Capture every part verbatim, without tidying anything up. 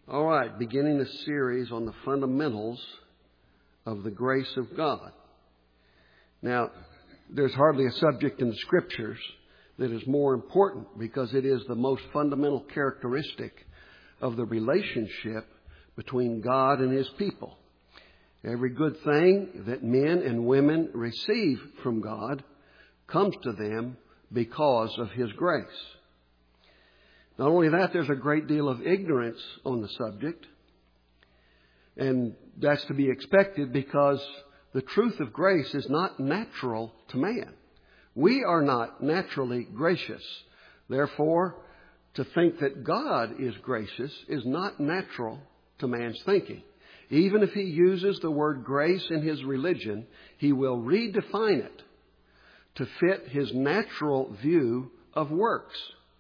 All right, beginning a series on the fundamentals of the grace of God. Now, there's hardly a subject in the Scriptures that is more important because it is the most fundamental characteristic of the relationship between God and His people. Every good thing that men and women receive from God comes to them because of His grace. Not only that, there's a great deal of ignorance on the subject. And that's to be expected because the truth of grace is not natural to man. We are not naturally gracious. Therefore, to think that God is gracious is not natural to man's thinking. Even if he uses the word grace in his religion, he will redefine it to fit his natural view of works.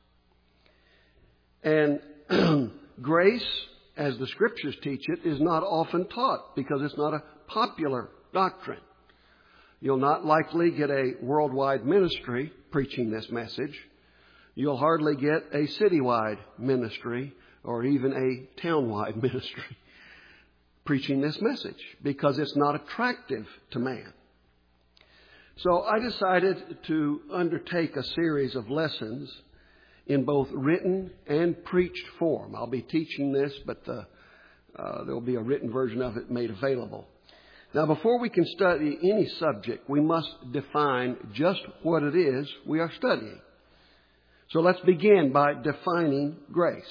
And grace, as the Scriptures teach it, is not often taught because it's not a popular doctrine. You'll not likely get a worldwide ministry preaching this message. You'll hardly get a citywide ministry or even a townwide ministry preaching this message because it's not attractive to man. So I decided to undertake a series of lessons in both written and preached form. I'll be teaching this, but the, uh, there will be a written version of it made available. Now, before we can study any subject, we must define just what it is we are studying. So let's begin by defining grace.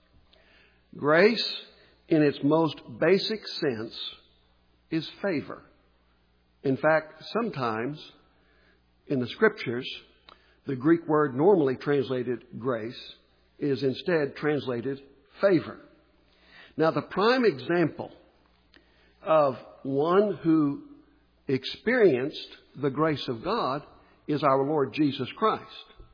Grace, in its most basic sense, is favor. In fact, sometimes in the Scriptures, the Greek word normally translated grace is instead translated favor. Now, the prime example of one who experienced the grace of God is our Lord Jesus Christ.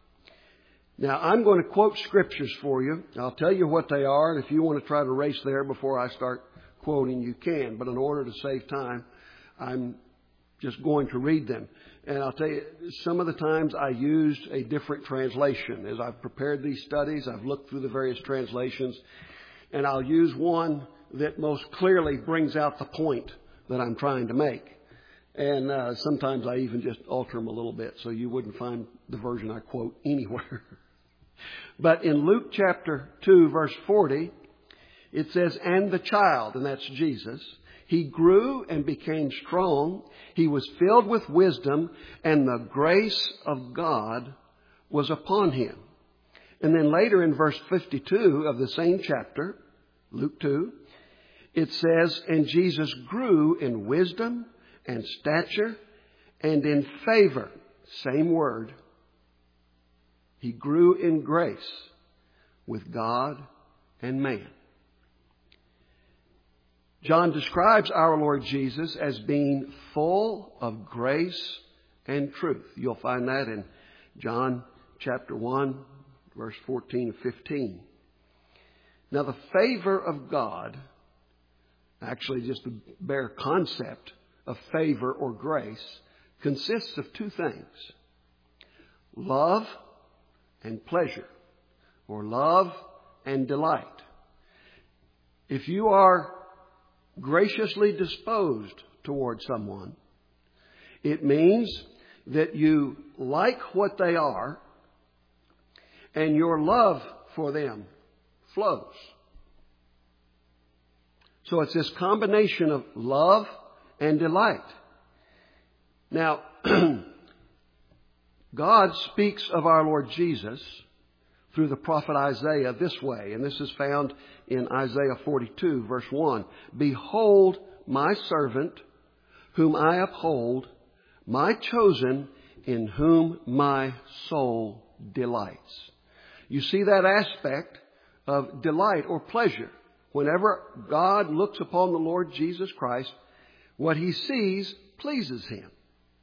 Now, I'm going to quote scriptures for you. I'll tell you what they are, and if you want to try to race there before I start quoting, you can. But in order to save time, I'm just going to read them. And I'll tell you, some of the times I used a different translation. As I've prepared these studies, I've looked through the various translations, and I'll use one that most clearly brings out the point that I'm trying to make. And uh, sometimes I even just alter them a little bit so you wouldn't find the version I quote anywhere. But in Luke chapter two, verse forty, it says, "And the child," and that's Jesus, "he grew and became strong. He was filled with wisdom, and the grace of God was upon him." And then later in verse fifty-two of the same chapter, Luke two, it says, "And Jesus grew in wisdom and stature and in favor." Same word. He grew in grace with God and man. John describes our Lord Jesus as being full of grace and truth. You'll find that in John chapter one, verse fourteen and fifteen. Now, the favor of God, actually just the bare concept of favor or grace, consists of two things: love and pleasure, or love and delight. If you are graciously disposed toward someone, it means that you like what they are and your love for them flows. So it's this combination of love and delight. Now, God speaks of our Lord Jesus through the prophet Isaiah this way, and this is found in Isaiah forty-two, verse one. "Behold my servant, whom I uphold, my chosen, in whom my soul delights." You see that aspect of delight or pleasure. Whenever God looks upon the Lord Jesus Christ, what He sees pleases Him.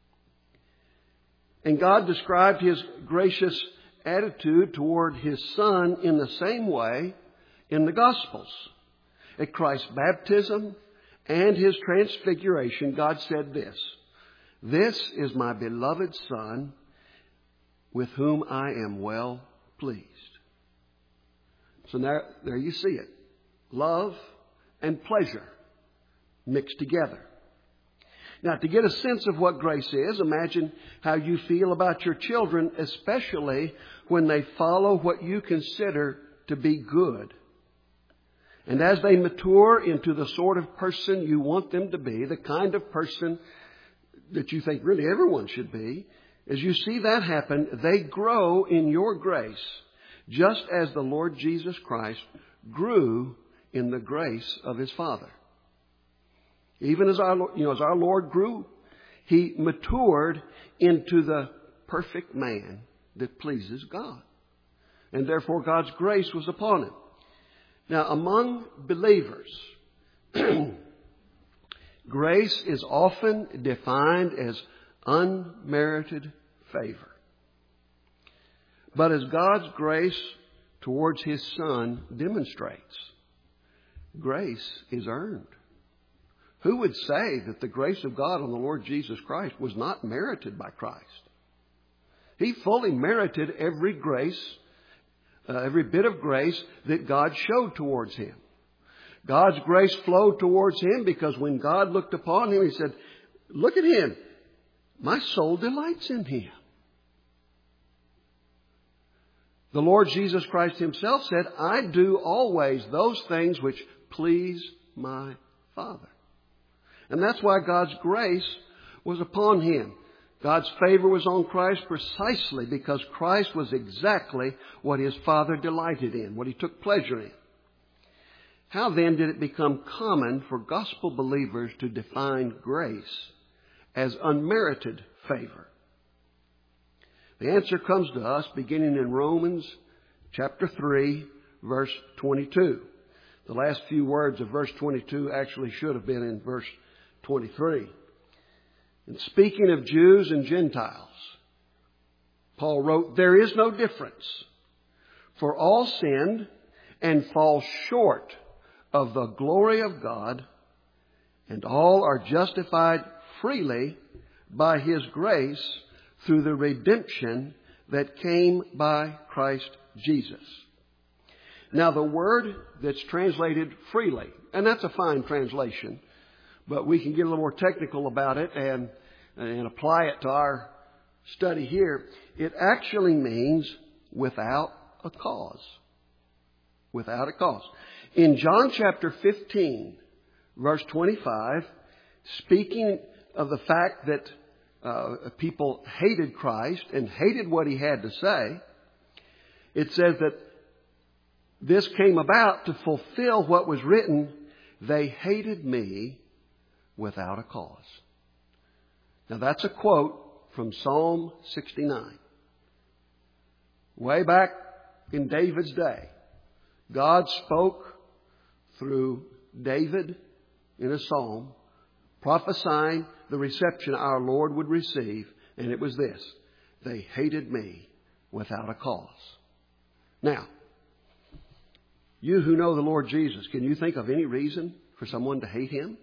And God described His gracious attitude toward His Son in the same way in the Gospels. At Christ's baptism and His transfiguration, God said this: "This is my beloved Son, with whom I am well pleased." So there, there you see it. love, and pleasure mixed together. Now, to get a sense of what grace is, imagine how you feel about your children, especially when they follow what you consider to be good. And as they mature into the sort of person you want them to be, the kind of person that you think really everyone should be, as you see that happen, they grow in your grace, just as the Lord Jesus Christ grew in the grace of His Father. Even as our, you know, as our Lord grew, He matured into the perfect man that pleases God. And therefore God's grace was upon Him. Now, among believers, grace is often defined as unmerited favor. But as God's grace towards His Son demonstrates, grace is earned. Who would say that the grace of God on the Lord Jesus Christ was not merited by Christ? He fully merited every grace, uh, every bit of grace that God showed towards Him. God's grace flowed towards Him because when God looked upon Him, He said, "Look at Him. My soul delights in Him." The Lord Jesus Christ Himself said, "I do always those things which please my Father." And that's why God's grace was upon Him. God's favor was on Christ precisely because Christ was exactly what His Father delighted in, what He took pleasure in. How then did it become common for gospel believers to define grace as unmerited favor? The answer comes to us beginning in Romans chapter three, verse twenty-two. The last few words of verse twenty-two actually should have been in verse twenty-three. And speaking of Jews and Gentiles, Paul wrote, "There is no difference, for all sinned and fall short of the glory of God, and all are justified freely by His grace through the redemption that came by Christ Jesus." Now, the word that's translated freely, and that's a fine translation, but we can get a little more technical about it and, and apply it to our study here. It actually means without a cause. Without a cause. In John chapter fifteen, verse twenty-five, speaking of the fact that uh, people hated Christ and hated what He had to say, it says that this came about to fulfill what was written, "They hated me without a cause." Now that's a quote from Psalm sixty-nine. Way back in David's day, God spoke through David in a psalm, prophesying the reception our Lord would receive, and it was this: "They hated me without a cause." Now, you who know the Lord Jesus, can you think of any reason for someone to hate Him?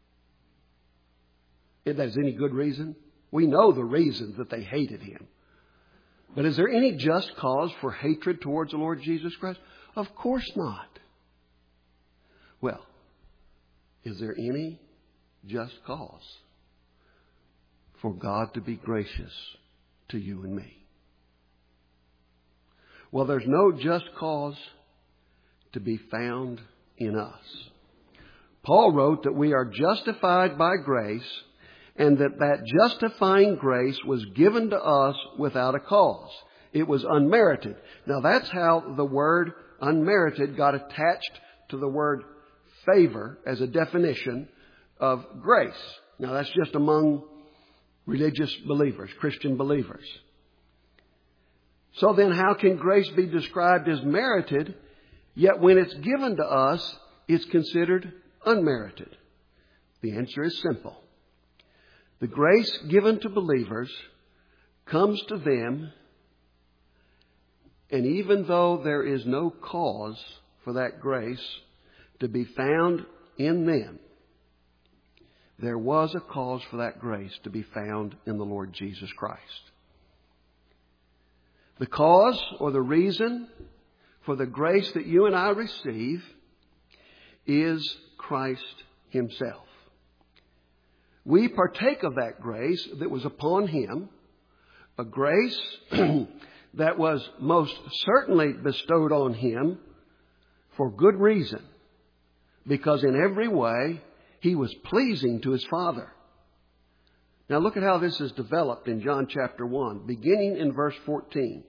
If there's any good reason? We know the reasons that they hated Him. But is there any just cause for hatred towards the Lord Jesus Christ? Of course not. Well, is there any just cause for God to be gracious to you and me? Well, there's no just cause to be found in us. Paul wrote that we are justified by grace, and that that justifying grace was given to us without a cause. It was unmerited. Now that's how the word unmerited got attached to the word favor as a definition of grace. Now that's just among religious believers, Christian believers. So then how can grace be described as merited, yet when it's given to us, it's considered unmerited? The answer is simple. The grace given to believers comes to them, and even though there is no cause for that grace to be found in them, there was a cause for that grace to be found in the Lord Jesus Christ. The cause or the reason for the grace that you and I receive is Christ himself. We partake of that grace that was upon him, a grace that was most certainly bestowed on him for good reason, because in every way he was pleasing to his Father. Now look at how this is developed in John chapter one, beginning in verse fourteen.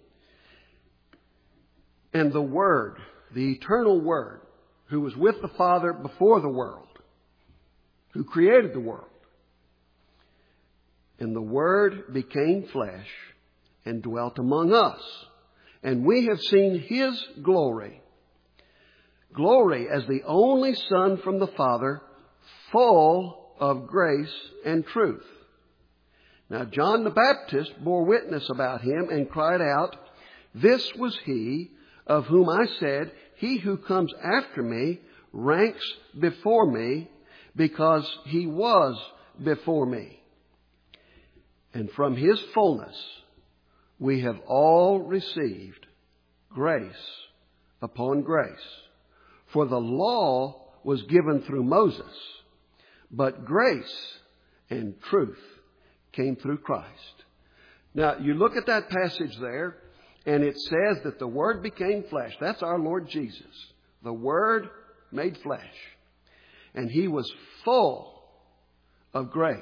And the Word, the eternal Word, who was with the Father before the world, who created the world. And the Word became flesh and dwelt among us. And we have seen his glory. Glory as the only Son from the Father, full of grace and truth. Now John the Baptist bore witness about him and cried out, "This was he of whom I said, he who comes after me ranks before me, because he was before me." And from his fullness we have all received grace upon grace. For the law was given through Moses, but grace and truth came through Christ. Now, you look at that passage there, and it says that the Word became flesh. That's our Lord Jesus. The Word made flesh. And he was full of grace.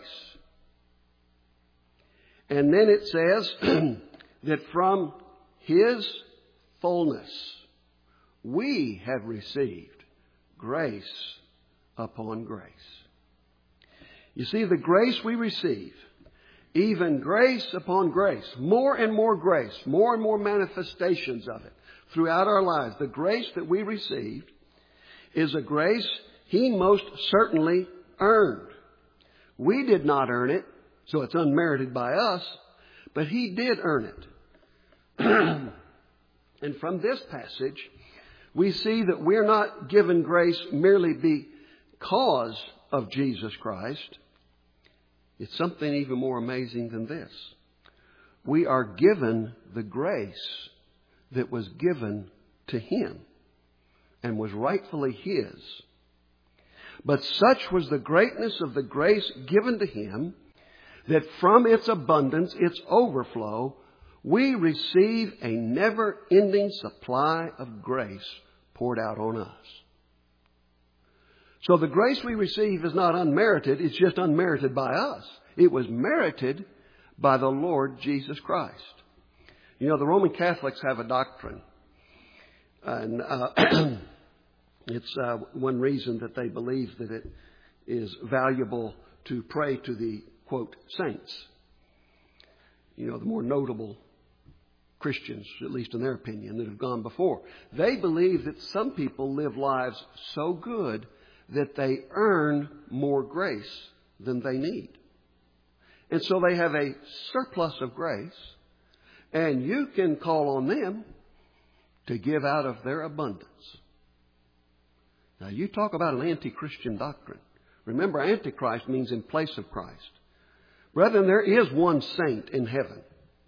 And then it says that from his fullness we have received grace upon grace. You see, the grace we receive, even grace upon grace, more and more grace, more and more manifestations of it throughout our lives. The grace that we received is a grace he most certainly earned. We did not earn it, so it's unmerited by us, but he did earn it. And from this passage, we see that we're not given grace merely because of Jesus Christ. It's something even more amazing than this. We are given the grace that was given to him and was rightfully his. But such was the greatness of the grace given to him that from its abundance, its overflow, we receive a never-ending supply of grace poured out on us. So the grace we receive is not unmerited. It's just unmerited by us. It was merited by the Lord Jesus Christ. You know, the Roman Catholics have a doctrine. And uh, it's uh, one reason that they believe that it is valuable to pray to the, quote, saints. You know, the more notable Christians, at least in their opinion, that have gone before. They believe that some people live lives so good that they earn more grace than they need. And so they have a surplus of grace, and you can call on them to give out of their abundance. Now, you talk about an anti-Christian doctrine. Remember, Antichrist means in place of Christ. Brethren, there is one saint in heaven.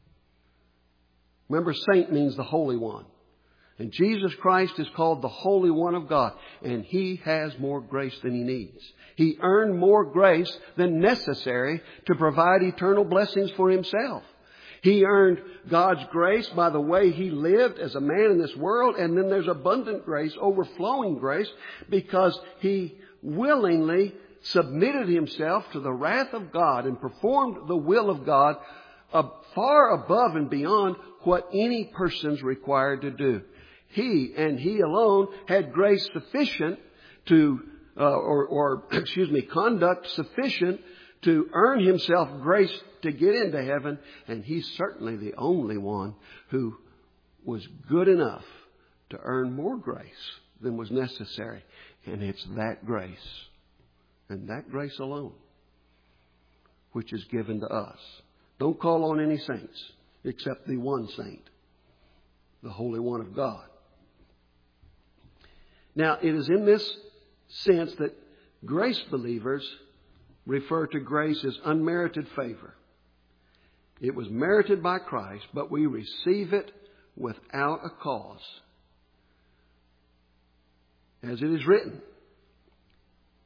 Remember, saint means the Holy One. And Jesus Christ is called the Holy One of God. And he has more grace than he needs. He earned more grace than necessary to provide eternal blessings for himself. He earned God's grace by the way he lived as a man in this world. And then there's abundant grace, overflowing grace, because he willingly submitted himself to the wrath of God and performed the will of God uh, far above and beyond what any person's required to do. He and he alone had grace sufficient to, uh, or, or excuse me, conduct sufficient to earn himself grace to get into heaven. And he's certainly the only one who was good enough to earn more grace than was necessary. And it's that grace, and that grace alone, which is given to us. Don't call on any saints except the one saint, the Holy One of God. Now, it is in this sense that grace believers refer to grace as unmerited favor. It was merited by Christ, but we receive it without a cause. As it is written,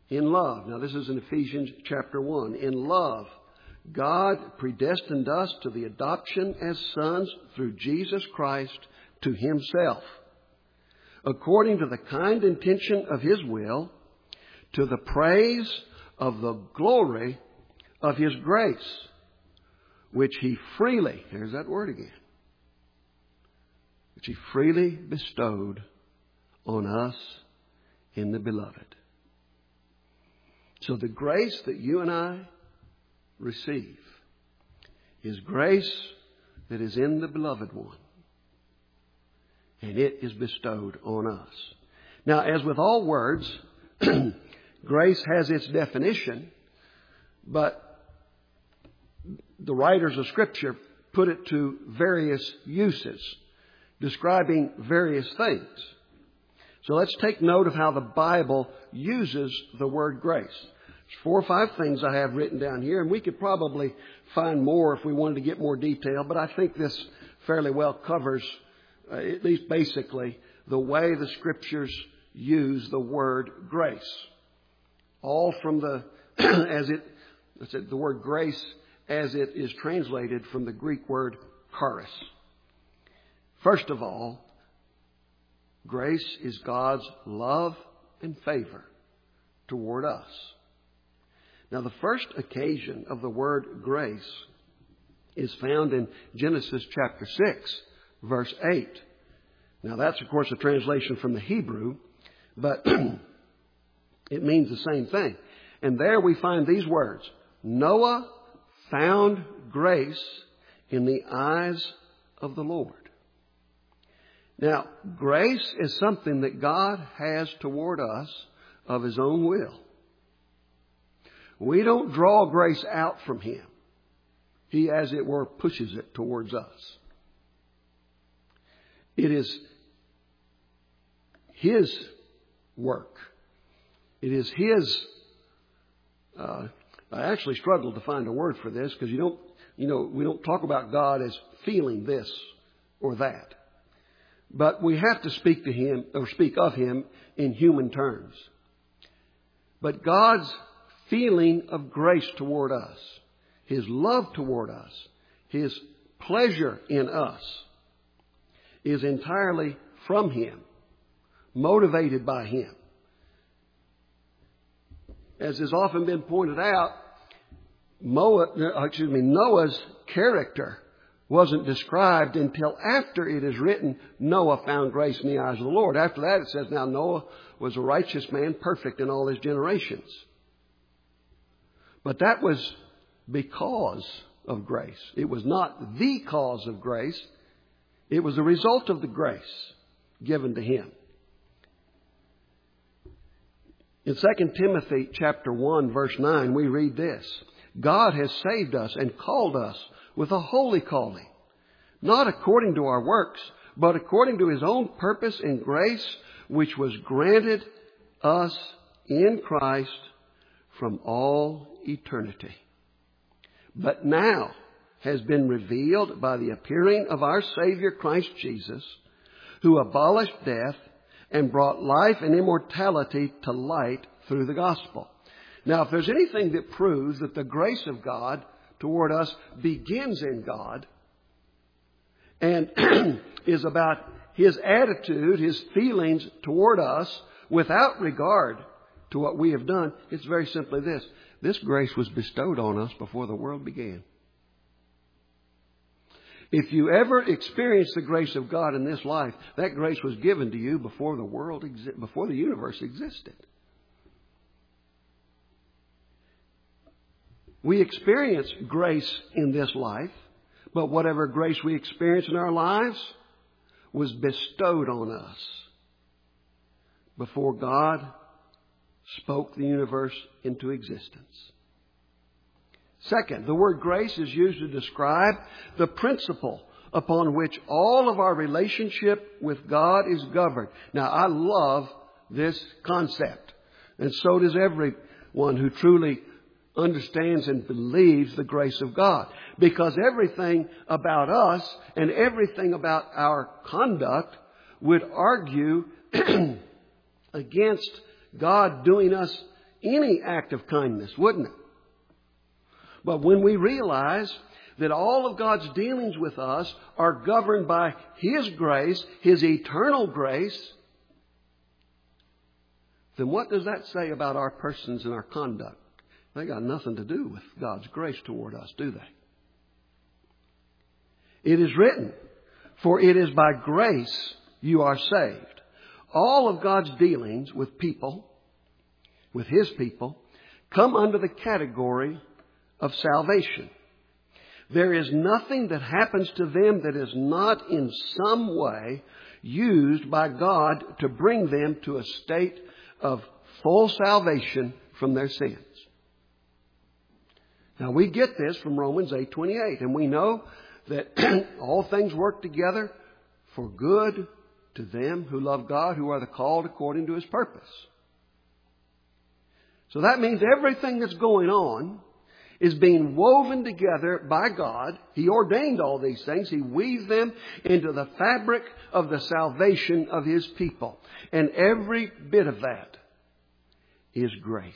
In love. Now this is in Ephesians chapter one. In love, God predestined us to the adoption as sons through Jesus Christ to Himself, according to the kind intention of His will, to the praise of the glory of His grace, which He freely, here's that word again, which He freely bestowed on us in the Beloved. So the grace that you and I receive is grace that is in the Beloved One. And it is bestowed on us. Now, as with all words, grace has its definition, but the writers of Scripture put it to various uses, describing various things. So let's take note of how the Bible uses the word grace. There's four or five things I have written down here, and we could probably find more if we wanted to get more detail, but I think this fairly well covers, uh, at least basically, the way the Scriptures use the word grace. All from the, as it, let's say, the word grace as it is translated from the Greek word charis. First of all, grace is God's love and favor toward us. Now, the first occasion of the word grace is found in Genesis chapter six, verse eight. Now, that's, of course, a translation from the Hebrew, but it means the same thing. And there we find these words: Noah found grace in the eyes of the Lord. Now, grace is something that God has toward us of His own will. We don't draw grace out from Him. He, as it were, pushes it towards us. It is His work. It is His... Uh, I actually struggled to find a word for this because you don't, you know, we don't talk about God as feeling this or that. But we have to speak to Him or speak of Him in human terms. But God's feeling of grace toward us, His love toward us, His pleasure in us is entirely from Him, motivated by Him. As has often been pointed out, Noah, excuse me, Noah's character wasn't described until after it is written, Noah found grace in the eyes of the Lord. After that it says, now Noah was a righteous man, perfect in all his generations. But that was because of grace. It was not the cause of grace. It was a result of the grace given to him. In Second Timothy chapter one, verse nine, we read this: God has saved us and called us with a holy calling, not according to our works, but according to His own purpose and grace, which was granted us in Christ from all eternity, but now has been revealed by the appearing of our Savior Christ Jesus, who abolished death and brought life and immortality to light through the gospel. Now, if there's anything that proves that the grace of God toward us begins in God and is about His attitude, His feelings toward us without regard to what we have done, it's very simply this: this grace was bestowed on us before the world began. If you ever experience the grace of God in this life, that grace was given to you before the world, exi- before the universe existed. We experience grace in this life, but whatever grace we experience in our lives was bestowed on us before God spoke the universe into existence. Second, the word grace is used to describe the principle upon which all of our relationship with God is governed. Now, I love this concept, and so does everyone who truly understands and believes the grace of God, because everything about us and everything about our conduct would argue against God doing us any act of kindness, wouldn't it? But when we realize that all of God's dealings with us are governed by His grace, His eternal grace, then what does that say about our persons and our conduct? They got nothing to do with God's grace toward us, do they? It is written, for it is by grace you are saved. All of God's dealings with people, with His people, come under the category of salvation. There is nothing that happens to them that is not in some way used by God to bring them to a state of full salvation from their sins. Now we get this from Romans eight twenty-eight, and we know that all things work together for good to them who love God, who are the called according to His purpose. So that means everything that's going on is being woven together by God. He ordained all these things. He weaved them into the fabric of the salvation of His people. And every bit of that is grace.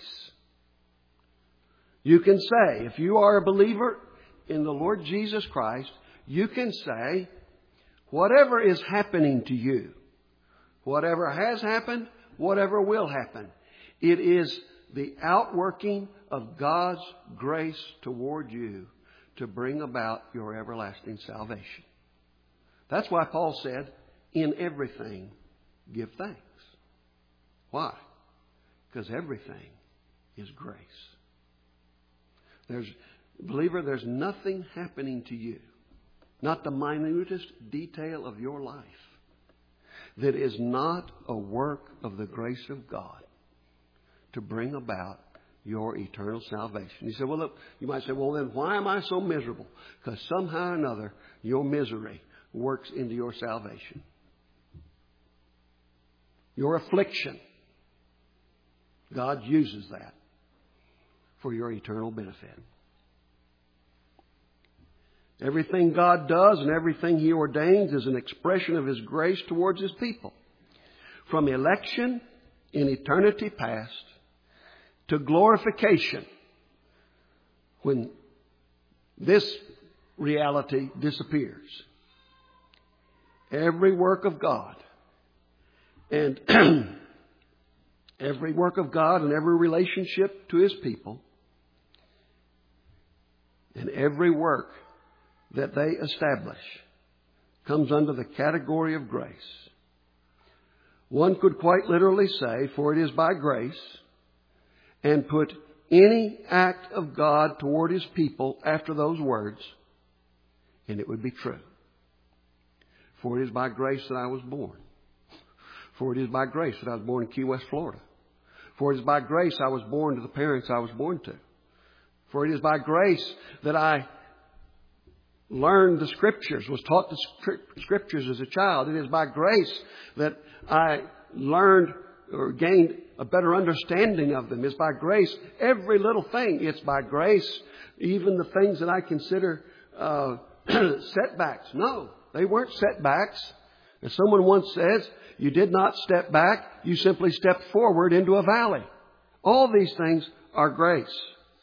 You can say, if you are a believer in the Lord Jesus Christ, you can say, whatever is happening to you, whatever has happened, whatever will happen, it is the outworking of God's grace toward you to bring about your everlasting salvation. That's why Paul said, in everything, give thanks. Why? Because everything is grace. There's, believer, there's nothing happening to you, not the minutest detail of your life, that is not a work of the grace of God to bring about your eternal salvation. You say, well, look, you might say, well, then why am I so miserable? Because somehow or another, your misery works into your salvation. Your affliction, God uses that for your eternal benefit. Everything God does and everything He ordains is an expression of His grace towards His people. From election in eternity past to glorification, when this reality disappears. Every work of God and every work of God and every relationship to His people and every work that they establish comes under the category of grace. One could quite literally say, for it is by grace, and put any act of God toward His people after those words, and it would be true. For it is by grace that I was born. For it is by grace that I was born in Key West, Florida. For it is by grace I was born to the parents I was born to. For it is by grace that I learned the Scriptures, was taught the Scriptures as a child. It is by grace that I learned or gained a better understanding of them. It's by grace. Every little thing, it's by grace. Even the things that I consider uh, setbacks. No, they weren't setbacks. As someone once says, you did not step back. You simply stepped forward into a valley. All these things are grace.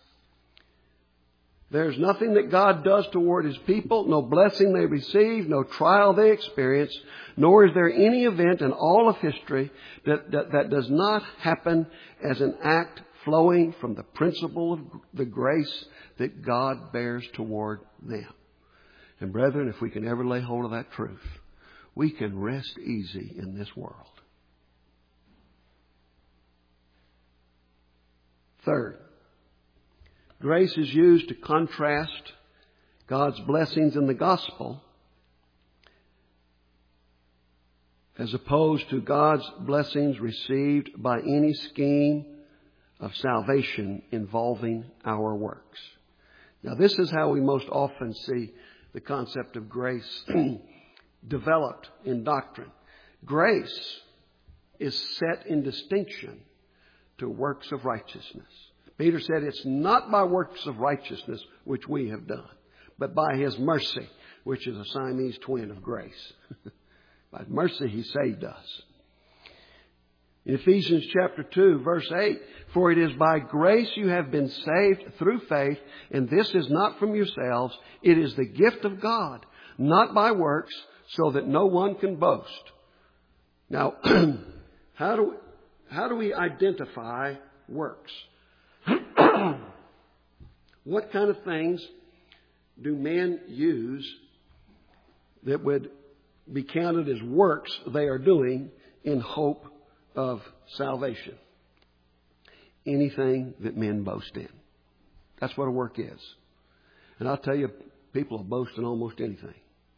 There's nothing that God does toward His people, no blessing they receive, no trial they experience, nor is there any event in all of history that, that, that does not happen as an act flowing from the principle of the grace that God bears toward them. And brethren, if we can ever lay hold of that truth, we can rest easy in this world. Third, grace is used to contrast God's blessings in the gospel as opposed to God's blessings received by any scheme of salvation involving our works. Now, this is how we most often see the concept of grace developed in doctrine. Grace is set in distinction to works of righteousness. Peter said it's not by works of righteousness which we have done, but by His mercy, which is a Siamese twin of grace. By mercy He saved us. In Ephesians chapter two, verse eight, for it is by grace you have been saved through faith, and this is not from yourselves. It is the gift of God, not by works, so that no one can boast. Now, how do, how do we identify works? What kind of things do men use that would be counted as works they are doing in hope of salvation? Anything that men boast in. That's what a work is. And I'll tell you, people will boast in almost anything.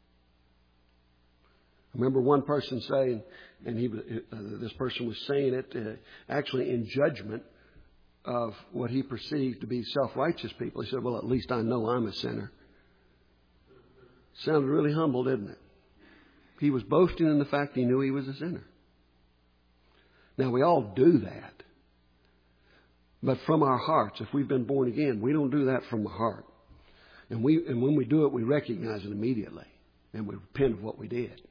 I remember one person saying, and he, uh, this person was saying it uh, actually in judgment of what he perceived to be self-righteous people. He said, well, at least I know I'm a sinner. Sounded really humble, didn't it? He was boasting in the fact he knew he was a sinner. Now, we all do that. But from our hearts, if we've been born again, we don't do that from the heart. And we and when we do it, we recognize it immediately. And we repent of what we did.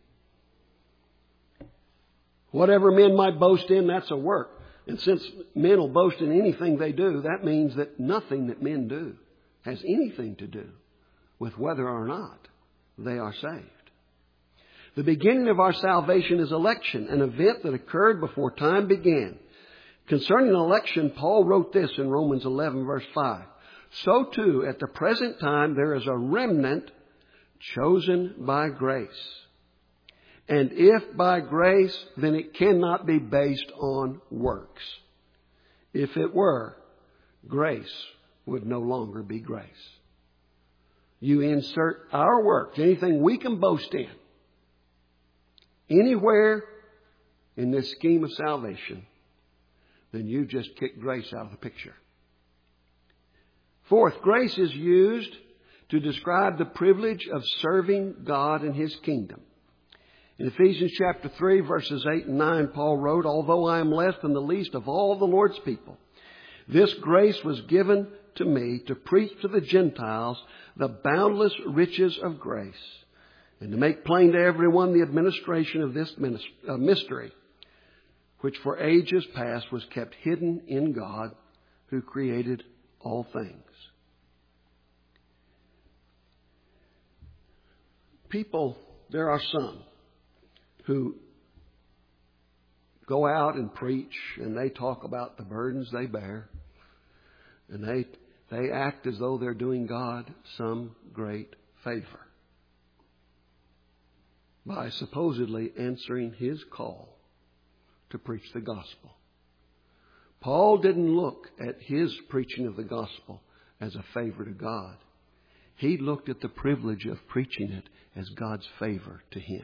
Whatever men might boast in, that's a work. And since men will boast in anything they do, that means that nothing that men do has anything to do with whether or not they are saved. The beginning of our salvation is election, an event that occurred before time began. Concerning election, Paul wrote this in Romans eleven, verse five. So too, at the present time, there is a remnant chosen by grace. And if by grace, then it cannot be based on works. If it were, grace would no longer be grace. You insert our works, anything we can boast in, anywhere in this scheme of salvation, then you just kick grace out of the picture. Fourth, grace is used to describe the privilege of serving God and His kingdom. In Ephesians chapter three, verses eight and nine, Paul wrote, although I am less than the least of all the Lord's people, this grace was given to me to preach to the Gentiles the boundless riches of grace, and to make plain to everyone the administration of this mystery, which for ages past was kept hidden in God, who created all things. People, there are some who go out and preach and they talk about the burdens they bear, and they they act as though they're doing God some great favor by supposedly answering His call to preach the gospel. Paul didn't look at his preaching of the gospel as a favor to God. He looked at the privilege of preaching it as God's favor to him.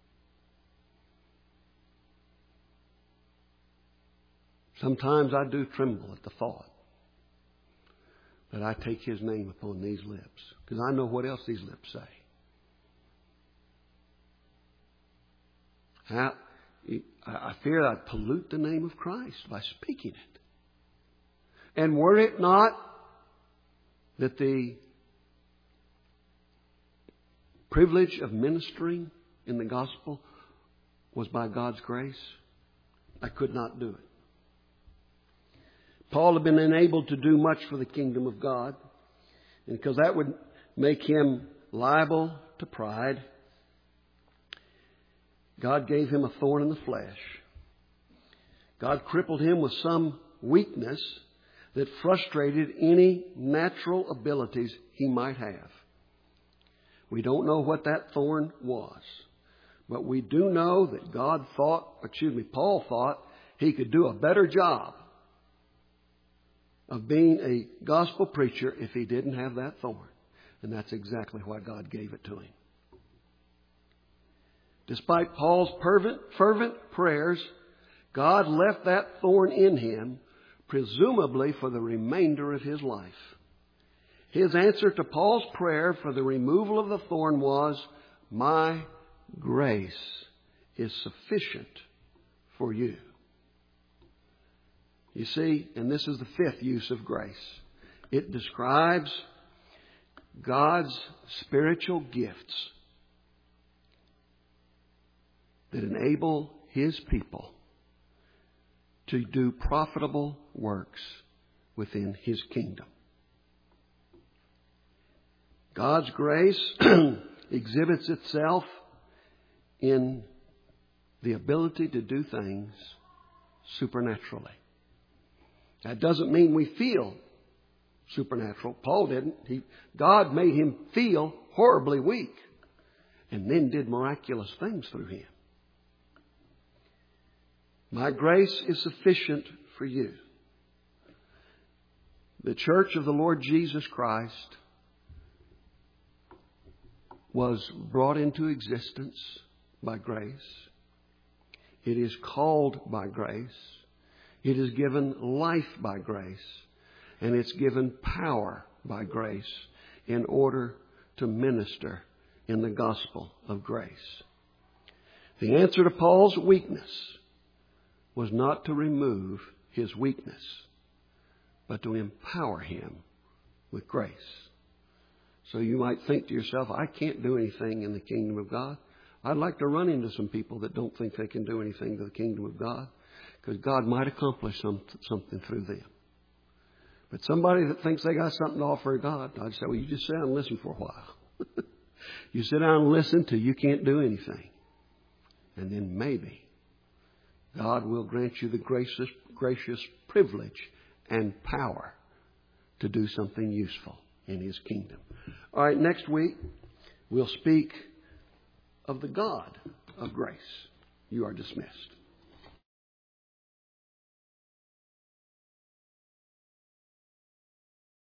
Sometimes I do tremble at the thought that I take His name upon these lips, because I know what else these lips say. How, I fear I'd pollute the name of Christ by speaking it. And were it not that the privilege of ministering in the gospel was by God's grace, I could not do it. Paul had been enabled to do much for the kingdom of God, and because that would make him liable to pride, God gave him a thorn in the flesh. God crippled him with some weakness that frustrated any natural abilities he might have. We don't know what that thorn was, but we do know that God thought, excuse me, Paul thought he could do a better job of being a gospel preacher if he didn't have that thorn. And that's exactly why God gave it to him. Despite Paul's fervent, fervent prayers, God left that thorn in him, presumably for the remainder of his life. His answer to Paul's prayer for the removal of the thorn was, "My grace is sufficient for you." You see, and this is the fifth use of grace. It describes God's spiritual gifts that enable His people to do profitable works within His kingdom. God's grace exhibits itself in the ability to do things supernaturally. That doesn't mean we feel supernatural. Paul didn't. He, God made him feel horribly weak and then did miraculous things through him. My grace is sufficient for you. The church of the Lord Jesus Christ was brought into existence by grace. It is called by grace. It is given life by grace. And it's given power by grace in order to minister in the gospel of grace. The answer to Paul's weakness was not to remove his weakness, but to empower him with grace. So you might think to yourself, I can't do anything in the kingdom of God. I'd like to run into some people that don't think they can do anything to the kingdom of God, because God might accomplish some, something through them. But somebody that thinks they got something to offer God, I'd say, well, you just sit down and listen for a while. You sit down and listen till you can't do anything. And then maybe God will grant you the gracious, gracious privilege and power to do something useful in His kingdom. All right, next week we'll speak of the God of grace. You are dismissed.